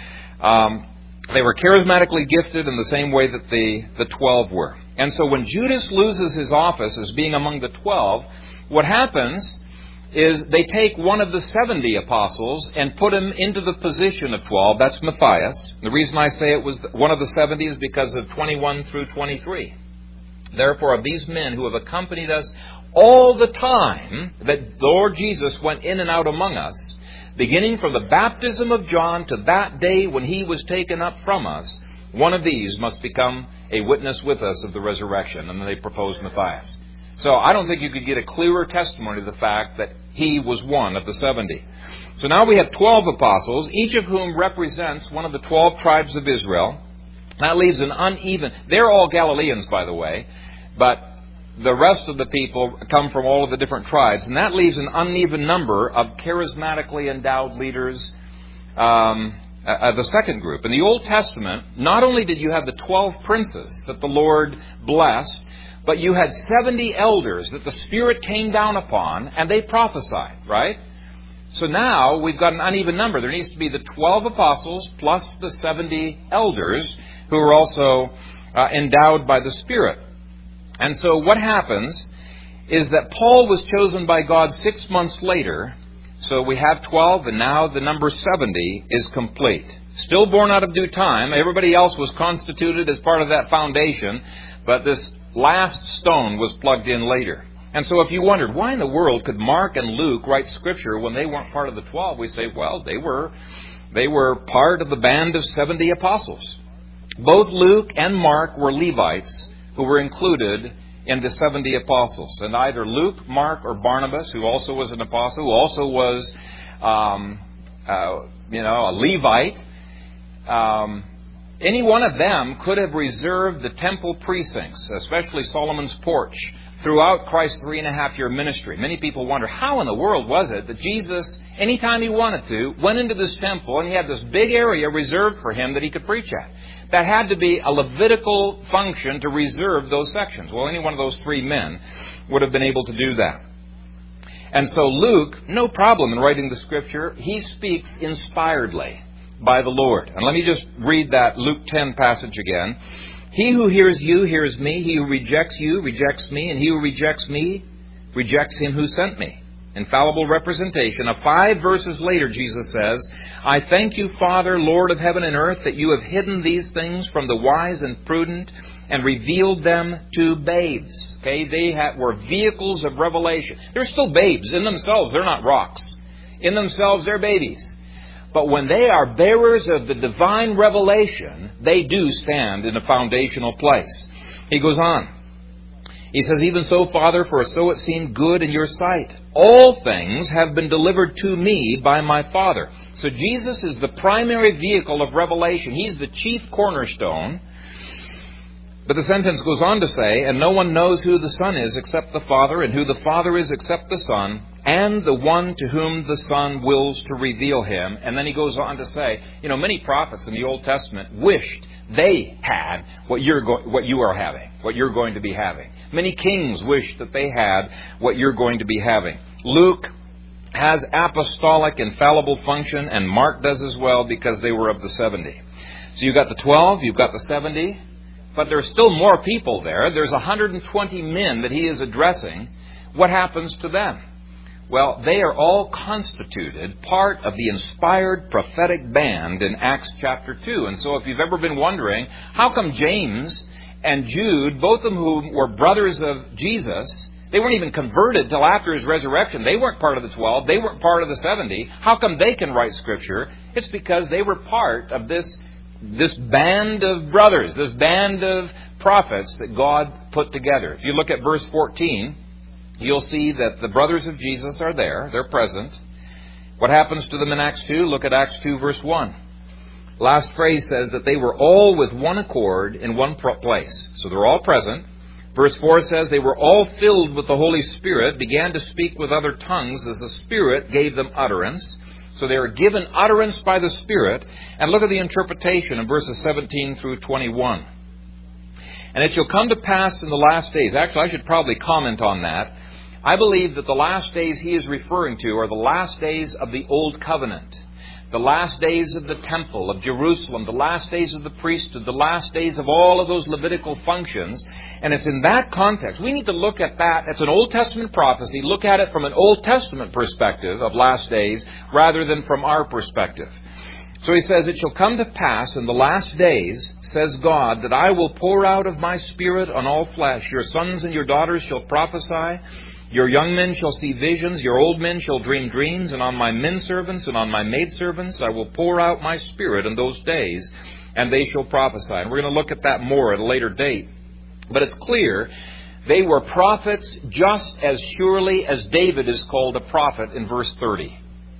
They were charismatically gifted in the same way that the 12 were. And so when Judas loses his office as being among the 12, what happens is they take one of the 70 apostles and put him into the position of 12. That's Matthias. The reason I say it was one of the 70 is because of 21 through 23. Therefore, of these men who have accompanied us all the time that the Lord Jesus went in and out among us, beginning from the baptism of John to that day when He was taken up from us, one of these must become a witness with us of the resurrection. And then they proposed Matthias. So I don't think you could get a clearer testimony to the fact that he was one of the 70. So now we have 12 apostles, each of whom represents one of the 12 tribes of Israel. That leaves an uneven... They're all Galileans, by the way, but the rest of the people come from all of the different tribes. And that leaves an uneven number of charismatically endowed leaders, the second group. In the Old Testament, not only did you have the 12 princes that the Lord blessed, but you had 70 elders that the Spirit came down upon, and they prophesied, right? So now we've got an uneven number. There needs to be the 12 apostles plus the 70 elders who are also endowed by the Spirit. And so what happens is that Paul was chosen by God 6 months later. So we have 12, and now the number 70 is complete. Still born out of due time. Everybody else was constituted as part of that foundation, but this last stone was plugged in later. And so if you wondered, why in the world could Mark and Luke write Scripture when they weren't part of the 12? We say, well, they were part of the band of 70 apostles. Both Luke and Mark were Levites who were included in the 70 apostles. And either Luke, Mark, or Barnabas, who also was an apostle, who also was, a Levite, Any one of them could have reserved the temple precincts, especially Solomon's porch, throughout Christ's 3.5-year ministry. Many people wonder, how in the world was it that Jesus, anytime he wanted to, went into this temple and he had this big area reserved for him that he could preach at? That had to be a Levitical function to reserve those sections. Well, any one of those three men would have been able to do that. And so Luke, no problem in writing the Scripture, he speaks inspiredly by the Lord. And let me just read that Luke 10 passage again. He who hears you hears me. He who rejects you rejects me. And he who rejects me rejects him who sent me. Infallible representation. 5 verses later, Jesus says, I thank you, Father, Lord of heaven and earth, that you have hidden these things from the wise and prudent and revealed them to babes. Okay, they were vehicles of revelation. They're still babes. In themselves, they're not rocks. In themselves, they're babies. But when they are bearers of the divine revelation, they do stand in a foundational place. He goes on. He says, even so, Father, for so it seemed good in your sight. All things have been delivered to me by my Father. So Jesus is the primary vehicle of revelation. He's the chief cornerstone. But the sentence goes on to say, and no one knows who the Son is except the Father, and who the Father is except the Son, and the one to whom the Son wills to reveal him. And then he goes on to say, many prophets in the Old Testament wished they had what you are having, what you're going to be having. Many kings wished that they had what you're going to be having. Luke has apostolic infallible function, and Mark does as well, because they were of the 70. So you've got the 12, you've got the 70, but there's still more people there. There's 120 men that he is addressing. What happens to them? Well, they are all constituted part of the inspired prophetic band in Acts chapter 2. And so if you've ever been wondering, how come James and Jude, both of whom were brothers of Jesus, they weren't even converted till after his resurrection. They weren't part of the 12. They weren't part of the 70. How come they can write Scripture? It's because they were part of this band of brothers, this band of prophets that God put together. If you look at verse 14, you'll see that the brothers of Jesus are there. They're present. What happens to them in Acts 2? Look at Acts 2, verse 1. Last phrase says that they were all with one accord in one place. So they're all present. Verse 4 says they were all filled with the Holy Spirit, began to speak with other tongues as the Spirit gave them utterance. So they are given utterance by the Spirit. And look at the interpretation in verses 17 through 21. And it shall come to pass in the last days. Actually, I should probably comment on that. I believe that the last days he is referring to are the last days of the Old Covenant. The last days of the temple of Jerusalem, the last days of the priesthood, the last days of all of those Levitical functions. And it's in that context. We need to look at that. It's an Old Testament prophecy. Look at it from an Old Testament perspective of last days rather than from our perspective. So he says, it shall come to pass in the last days, says God, that I will pour out of my Spirit on all flesh. Your sons and your daughters shall prophesy. Your young men shall see visions, your old men shall dream dreams, and on my men servants and on my maid servants I will pour out my Spirit in those days, and they shall prophesy. And we're going to look at that more at a later date. But it's clear they were prophets just as surely as David is called a prophet in verse 30.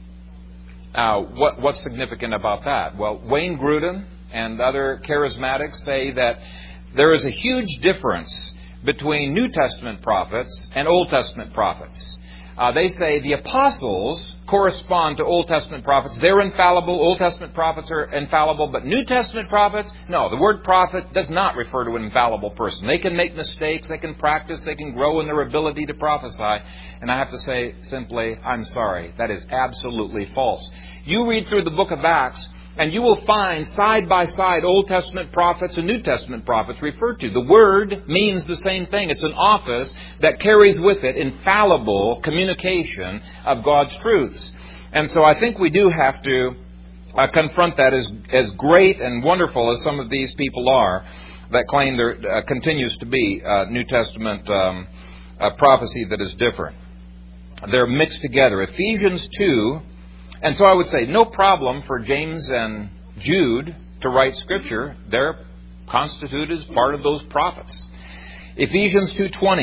Now, what's significant about that? Well, Wayne Grudem and other charismatics say that there is a huge difference between New Testament prophets and Old Testament prophets. They say the apostles correspond to Old Testament prophets. They're infallible. Old Testament prophets are infallible. But New Testament prophets, no. The word prophet does not refer to an infallible person. They can make mistakes. They can practice. They can grow in their ability to prophesy. And I have to say simply, I'm sorry. That is absolutely false. You read through the book of Acts, and you will find side by side Old Testament prophets and New Testament prophets referred to. The word means the same thing. It's an office that carries with it infallible communication of God's truths. And so I think we do have to confront that as great and wonderful as some of these people are that claim there continues to be New Testament prophecy that is different. They're mixed together. Ephesians 2. And so I would say no problem for James and Jude to write Scripture. They're constituted as part of those prophets. Ephesians 2:20.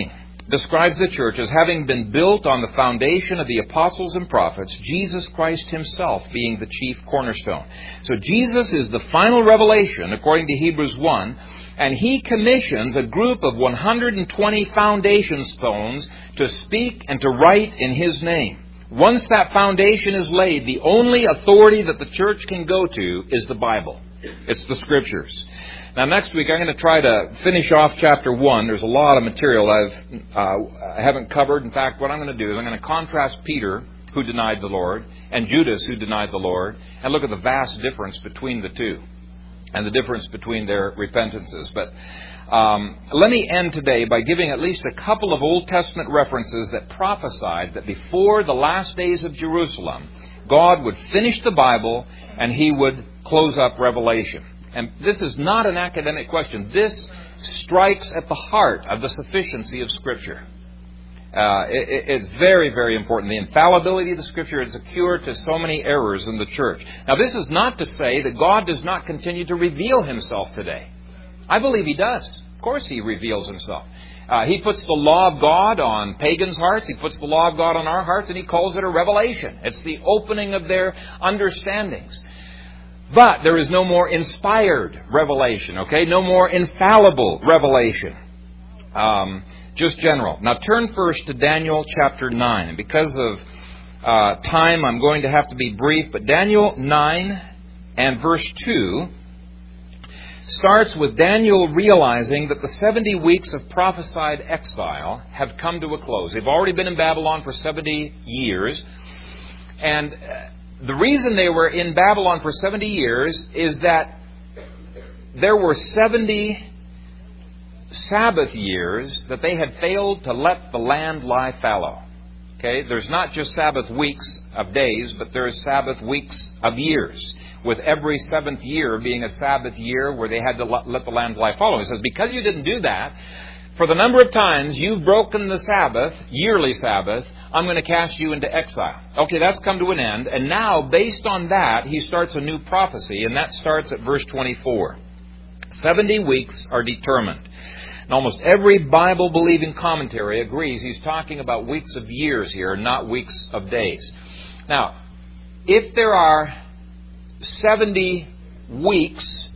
describes the church as having been built on the foundation of the apostles and prophets, Jesus Christ himself being the chief cornerstone. So Jesus is the final revelation, according to Hebrews 1, and he commissions a group of 120 foundation stones to speak and to write in his name. Once that foundation is laid, the only authority that the church can go to is the Bible. It's the Scriptures. Now, next week, I'm going to try to finish off chapter 1. There's a lot of material I haven't covered. In fact, what I'm going to do is I'm going to contrast Peter, who denied the Lord, and Judas, who denied the Lord, and look at the vast difference between the two and the difference between their repentances. But let me end today by giving at least a couple of Old Testament references that prophesied that before the last days of Jerusalem, God would finish the Bible and he would close up Revelation. And this is not an academic question. This strikes at the heart of the sufficiency of Scripture. It's very, very important. The infallibility of the Scripture is a cure to so many errors in the church. Now, this is not to say that God does not continue to reveal himself today. I believe he does. Of course he reveals himself. He puts the law of God on pagans' hearts. He puts the law of God on our hearts, and he calls it a revelation. It's the opening of their understandings. But there is no more inspired revelation, okay? No more infallible revelation. Just general. Now turn first to Daniel chapter 9. And because of time, I'm going to have to be brief. But Daniel 9 and verse 2 starts with Daniel realizing that the 70 weeks of prophesied exile have come to a close. They've already been in Babylon for 70 years. And the reason they were in Babylon for 70 years is that there were 70 Sabbath years that they had failed to let the land lie fallow. Okay, there's not just Sabbath weeks of days, but there's Sabbath weeks of years, with every seventh year being a Sabbath year where they had to let the land lie fallow. He says, because you didn't do that, for the number of times you've broken the Sabbath, yearly Sabbath, I'm going to cast you into exile. Okay, that's come to an end. And now, based on that, he starts a new prophecy, and that starts at verse 24. 70 weeks are determined. And almost every Bible-believing commentary agrees he's talking about weeks of years here, not weeks of days. Now, if there are 70 weeks,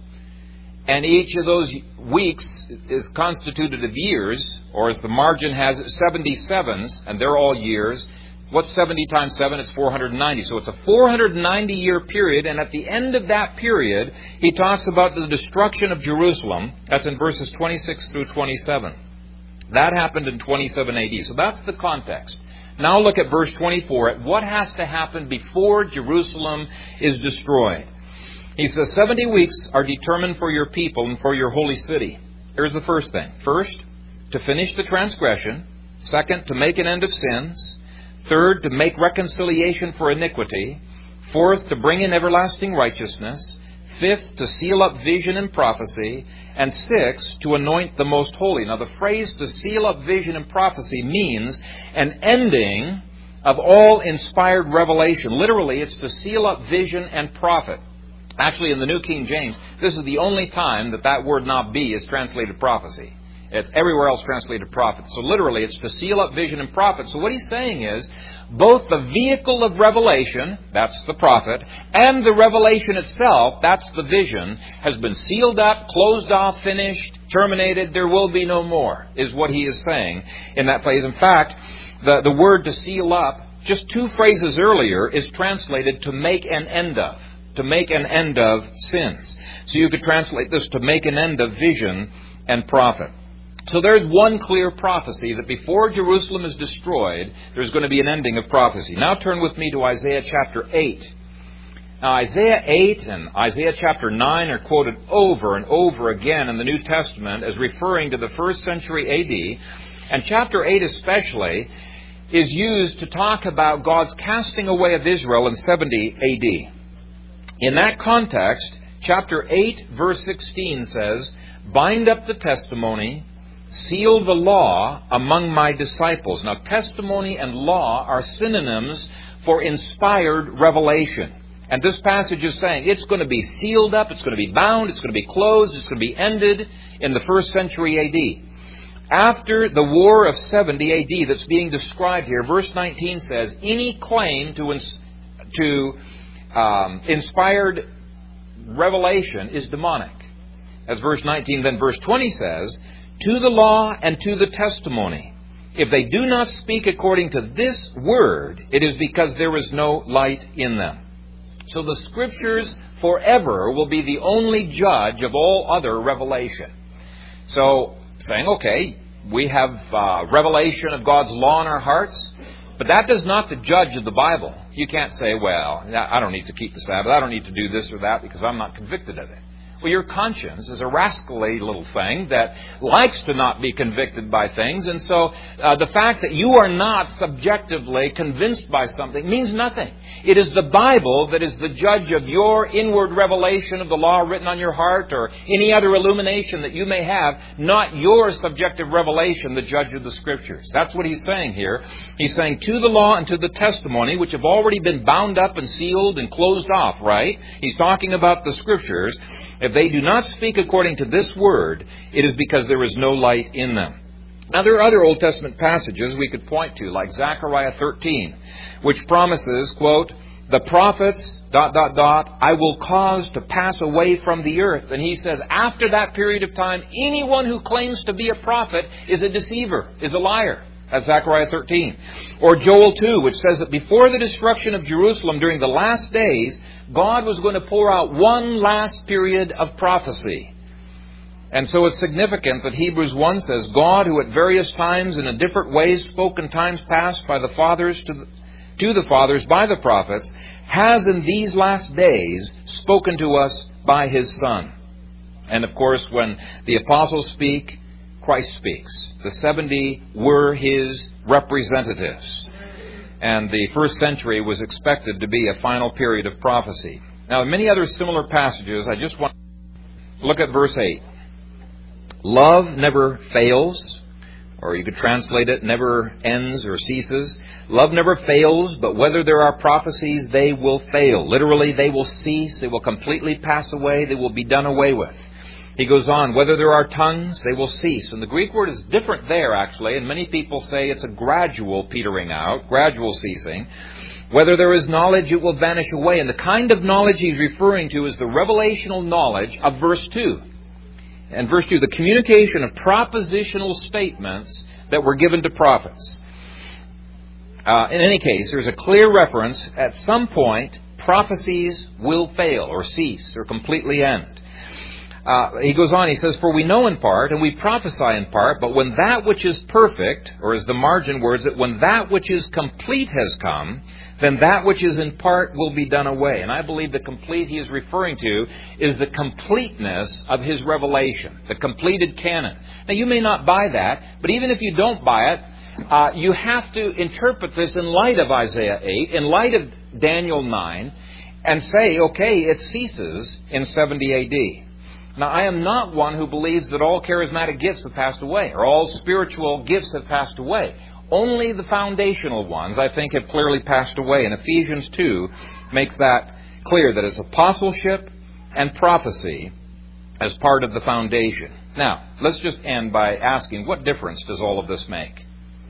and each of those weeks is constituted of years, or as the margin has it, 77s, and they're all years. What's 70 times 7? It's 490. So it's a 490-year period, and at the end of that period, he talks about the destruction of Jerusalem. That's in verses 26 through 27. That happened in 27 AD. So that's the context. Now look at verse 24, at what has to happen before Jerusalem is destroyed. He says, 70 weeks are determined for your people and for your holy city. Here's the first thing. First, to finish the transgression. Second, to make an end of sins. Third, to make reconciliation for iniquity. Fourth, to bring in everlasting righteousness. Fifth, to seal up vision and prophecy. And sixth, to anoint the most holy. Now, the phrase to seal up vision and prophecy means an ending of all inspired revelation. Literally, it's to seal up vision and prophet. Actually, in the New King James, this is the only time that word nabi is translated prophecy. It's everywhere else translated prophet. So literally, it's to seal up vision and prophet. So what he's saying is, both the vehicle of revelation, that's the prophet, and the revelation itself, that's the vision, has been sealed up, closed off, finished, terminated. There will be no more, is what he is saying in that place. In fact, the word to seal up, just two phrases earlier, is translated to make an end of. To make an end of sins. So you could translate this to make an end of vision and prophet. So there's one clear prophecy that before Jerusalem is destroyed, there's going to be an ending of prophecy. Now turn with me to Isaiah chapter 8. Now Isaiah 8 and Isaiah chapter 9 are quoted over and over again in the New Testament as referring to the first century AD. And chapter 8 especially is used to talk about God's casting away of Israel in 70 AD. In that context, chapter 8, verse 16 says, bind up the testimony, seal the law among my disciples. Now, testimony and law are synonyms for inspired revelation. And this passage is saying it's going to be sealed up, it's going to be bound, it's going to be closed, it's going to be ended in the first century AD. After the War of 70 AD that's being described here, verse 19 says, any claim to inspired revelation is demonic. As verse 19, then verse 20 says, to the law and to the testimony. If they do not speak according to this word, it is because there is no light in them. So the Scriptures forever will be the only judge of all other revelation. So, saying, okay, we have revelation of God's law in our hearts, but that is not the judge of the Bible. You can't say, well, I don't need to keep the Sabbath, I don't need to do this or that because I'm not convicted of it. Well, your conscience is a rascally little thing that likes to not be convicted by things. And so the fact that you are not subjectively convinced by something means nothing. It is the Bible that is the judge of your inward revelation of the law written on your heart or any other illumination that you may have, not your subjective revelation, the judge of the Scriptures. That's what he's saying here. He's saying to the law and to the testimony, which have already been bound up and sealed and closed off, right? He's talking about the Scriptures. If they do not speak according to this word, it is because there is no light in them. Now, there are other Old Testament passages we could point to, like Zechariah 13, which promises, quote, the prophets, ... I will cause to pass away from the earth. And he says, after that period of time, anyone who claims to be a prophet is a deceiver, is a liar. That's Zechariah 13. Or Joel 2, which says that before the destruction of Jerusalem during the last days, God was going to pour out one last period of prophecy. And so it's significant that Hebrews 1 says, God, who at various times and in different ways spoke in times past by the fathers to the fathers by the prophets, has in these last days spoken to us by His Son. And of course, when the apostles speak, Christ speaks. The 70 were His representatives. And the first century was expected to be a final period of prophecy. Now, in many other similar passages, I just want to look at verse 8. Love never fails, or you could translate it, never ends or ceases. Love never fails, but whether there are prophecies, they will fail. Literally, they will cease, they will completely pass away, they will be done away with. He goes on, whether there are tongues, they will cease. And the Greek word is different there, actually, and many people say it's a gradual petering out, gradual ceasing. Whether there is knowledge, it will vanish away. And the kind of knowledge he's referring to is the revelational knowledge of verse 2. And verse 2, the communication of propositional statements that were given to prophets. In any case, there's a clear reference, at some point, prophecies will fail or cease or completely end. He goes on, he says, for we know in part and we prophesy in part, but when that which is perfect, or as the margin words it, when that which is complete has come, then that which is in part will be done away. And I believe the complete he is referring to is the completeness of his revelation, the completed canon. Now, you may not buy that, but even if you don't buy it, you have to interpret this in light of Isaiah 8, in light of Daniel 9, and say, okay, it ceases in 70 A.D., Now, I am not one who believes that all charismatic gifts have passed away, or all spiritual gifts have passed away. Only the foundational ones, I think, have clearly passed away. And Ephesians 2 makes that clear, that it's apostleship and prophecy as part of the foundation. Now, let's just end by asking, what difference does all of this make?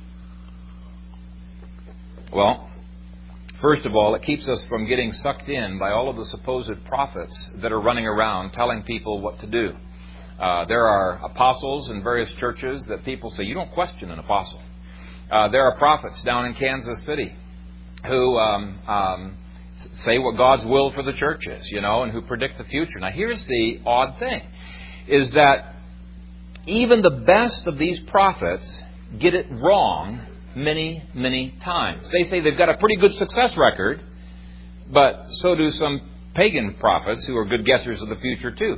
Well, first of all, it keeps us from getting sucked in by all of the supposed prophets that are running around telling people what to do. There are apostles in various churches that people say, you don't question an apostle. There are prophets down in Kansas City who say what God's will for the church is, and who predict the future. Now, here's the odd thing, is that even the best of these prophets get it wrong many, many times. They say they've got a pretty good success record, but so do some pagan prophets who are good guessers of the future too.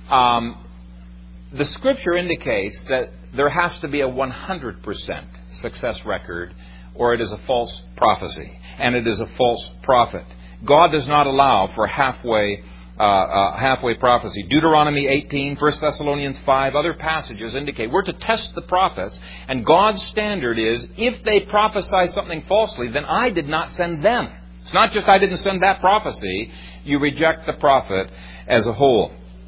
The Scripture indicates that there has to be a 100% success record, or it is a false prophecy, and it is a false prophet. God does not allow for halfway prophecy. Deuteronomy 18, 1 Thessalonians 5, other passages indicate we're to test the prophets, and God's standard is, if they prophesy something falsely, then I did not send them. It's not just I didn't send that prophecy. You reject the prophet as a whole.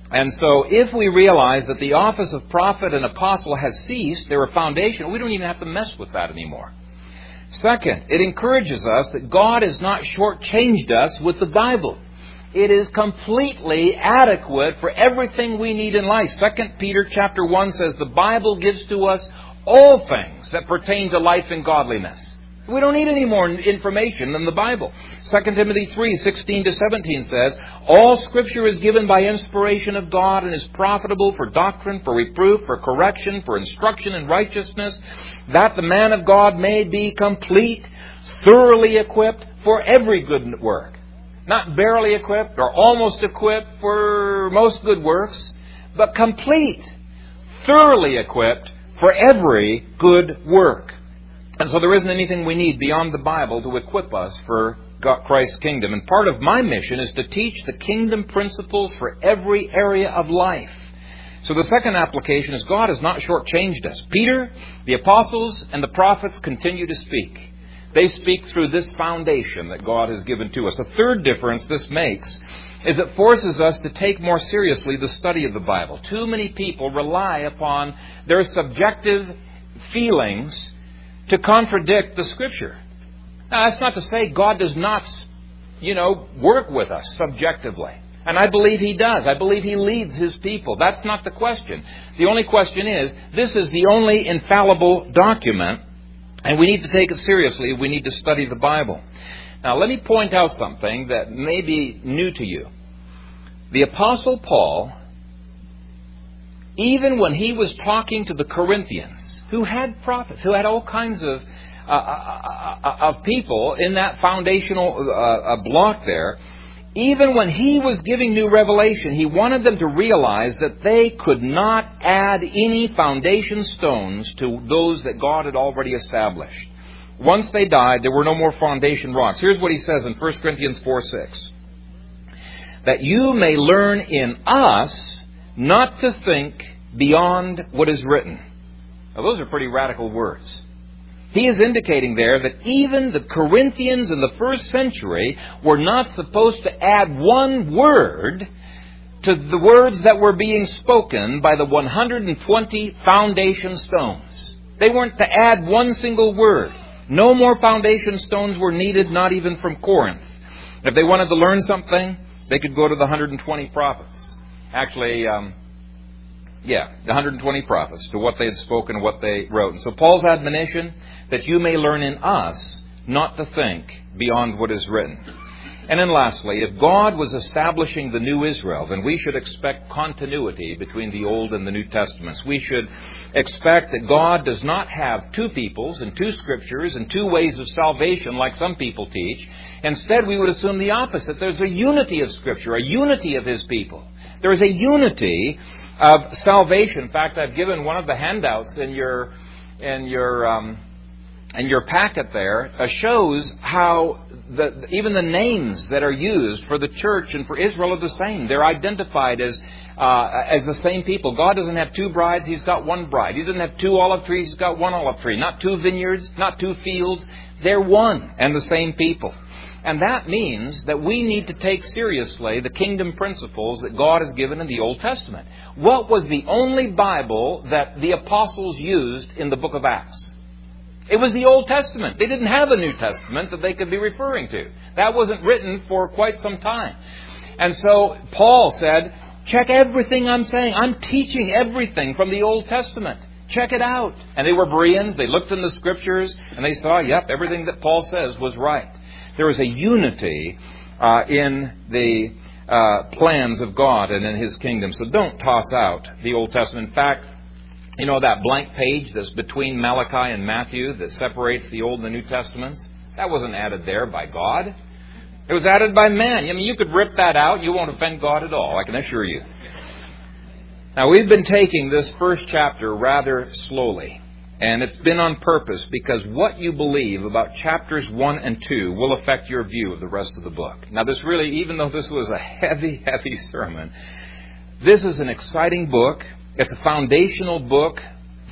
And so if we realize that the office of prophet and apostle has ceased, they're a foundation, we don't even have to mess with that anymore. Second, it encourages us that God has not shortchanged us with the Bible. It is completely adequate for everything we need in life. 2 Peter chapter 1 says the Bible gives to us all things that pertain to life and godliness. We don't need any more information than the Bible. 2 Timothy 3:16-17 says, all Scripture is given by inspiration of God and is profitable for doctrine, for reproof, for correction, for instruction in righteousness, that the man of God may be complete, thoroughly equipped for every good work. Not barely equipped or almost equipped for most good works, but complete, thoroughly equipped for every good work. And so there isn't anything we need beyond the Bible to equip us for Christ's kingdom. And part of my mission is to teach the kingdom principles for every area of life. So the second application is God has not shortchanged us. Peter, the apostles, and the prophets continue to speak. They speak through this foundation that God has given to us. A third difference this makes is it forces us to take more seriously the study of the Bible. Too many people rely upon their subjective feelings to contradict the Scripture. Now, that's not to say God does not, work with us subjectively. And I believe He does. I believe He leads His people. That's not the question. The only question is, this is the only infallible document, and we need to take it seriously. We need to study the Bible. Now, let me point out something that may be new to you. The Apostle Paul, even when he was talking to the Corinthians, who had prophets, who had all kinds of people in that foundational block there, even when he was giving new revelation, he wanted them to realize that they could not add any foundation stones to those that God had already established. Once they died, there were no more foundation rocks. Here's what he says in 1 Corinthians 4:6. That you may learn in us not to think beyond what is written. Now, those are pretty radical words. He is indicating there that even the Corinthians in the first century were not supposed to add one word to the words that were being spoken by the 120 foundation stones. They weren't to add one single word. No more foundation stones were needed, not even from Corinth. If they wanted to learn something, they could go to the 120 prophets. Actually, the 120 prophets, to what they had spoken and what they wrote. And so Paul's admonition, that you may learn in us not to think beyond what is written. And then lastly, if God was establishing the new Israel, then we should expect continuity between the Old and the New Testaments. We should expect that God does not have two peoples and two scriptures and two ways of salvation like some people teach. Instead, we would assume the opposite. There's a unity of Scripture, a unity of His people. There is a unity of salvation. In fact, I've given one of the handouts in your packet there shows how even the names that are used for the church and for Israel are the same. They're identified as the same people. God doesn't have two brides, He's got one bride. He doesn't have two olive trees, He's got one olive tree. Not two vineyards, not two fields. They're one and the same people. And that means that we need to take seriously the kingdom principles that God has given in the Old Testament. What was the only Bible that the apostles used in the book of Acts? It was the Old Testament. They didn't have a New Testament that they could be referring to. That wasn't written for quite some time. And so Paul said, check everything I'm saying. I'm teaching everything from the Old Testament. Check it out. And they were Bereans. They looked in the Scriptures and they saw, everything that Paul says was right. There is a unity in the plans of God and in His kingdom. So don't toss out the Old Testament. In fact, that blank page that's between Malachi and Matthew that separates the Old and the New Testaments, that wasn't added there by God. It was added by man. You could rip that out. You won't offend God at all, I can assure you. Now, we've been taking this first chapter rather slowly. And it's been on purpose because what you believe about chapters 1 and 2 will affect your view of the rest of the book. Now, this really, even though this was a heavy, heavy sermon, this is an exciting book. It's a foundational book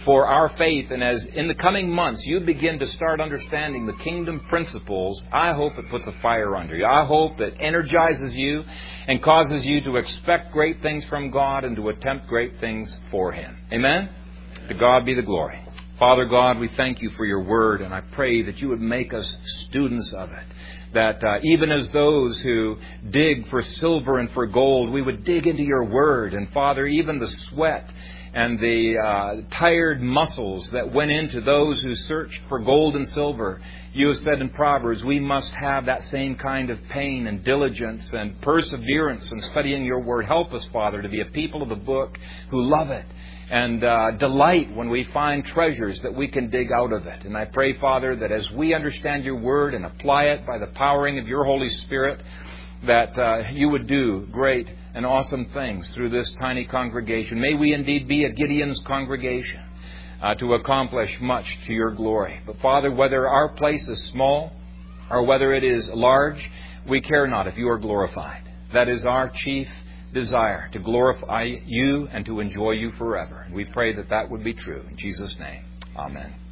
for our faith. And as in the coming months you begin to start understanding the kingdom principles, I hope it puts a fire under you. I hope it energizes you and causes you to expect great things from God and to attempt great things for Him. Amen? To God be the glory. Father God, we thank you for your word, and I pray that you would make us students of it. That even as those who dig for silver and for gold, we would dig into your word. And Father, even the sweat and the tired muscles that went into those who searched for gold and silver, you have said in Proverbs, we must have that same kind of pain and diligence and perseverance in studying your word. Help us, Father, to be a people of the book who love it and delight when we find treasures that we can dig out of it. And I pray, Father, that as we understand your word and apply it by the powering of your Holy Spirit, that you would do great and awesome things through this tiny congregation. May we indeed be a Gideon's congregation to accomplish much to your glory. But Father, whether our place is small or whether it is large, we care not if you are glorified. That is our chief desire, to glorify you and to enjoy you forever. And we pray that that would be true. In Jesus' name, amen.